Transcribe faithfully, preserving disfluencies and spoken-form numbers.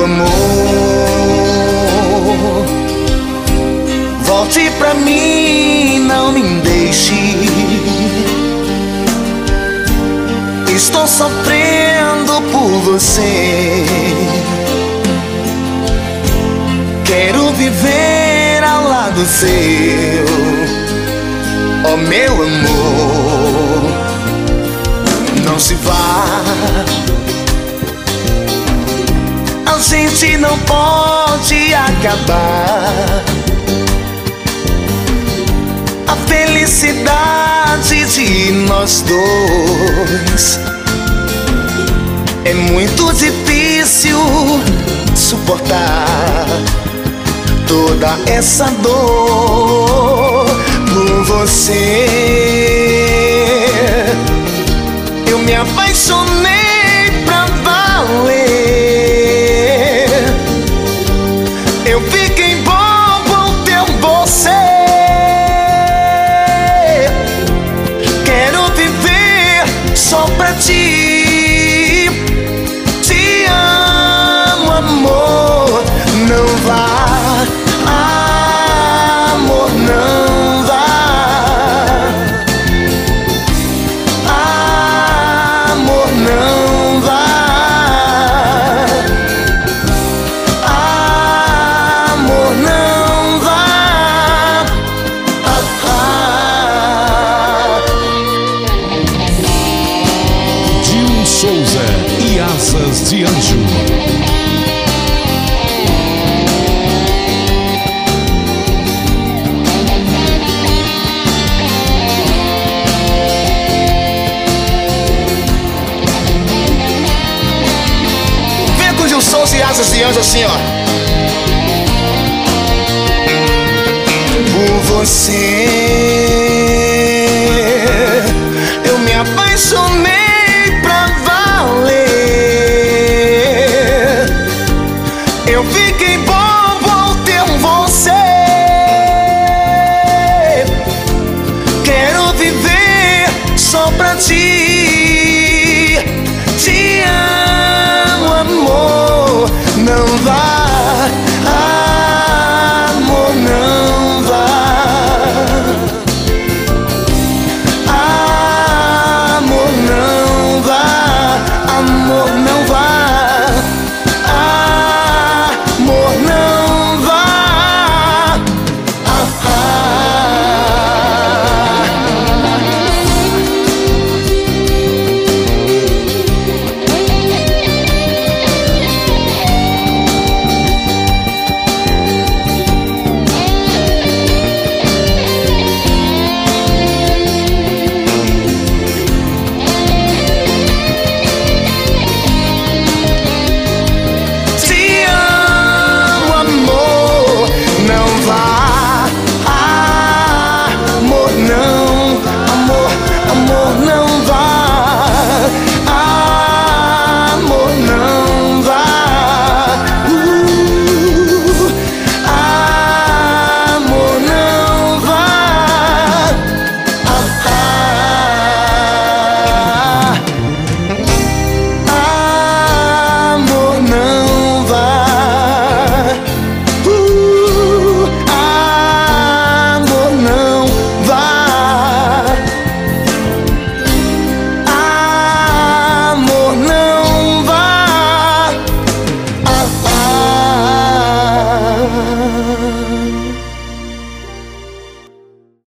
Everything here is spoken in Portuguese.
amor, volte pra mim, não me deixe. Estou sofrendo por você. Quero viver ao lado seu, oh meu amor. Não se vá, a gente não pode acabar a felicidade de nós dois. É muito difícil suportar toda essa dor por você. Eu me apaixonei pra valer. Eu fiquei bobo ao ter você. Quero viver só pra ti. Te amo, amor. Não vá, amor, não vá. Amor, não vá. Amor, não vá. Ah, ah. Gil Souza e Asas de Anjo. Souza e Asas de Anjo assim, ó. Por você eu me apaixonei pra valer. Eu fiquei bobo ao ter você. Quero viver só pra ti.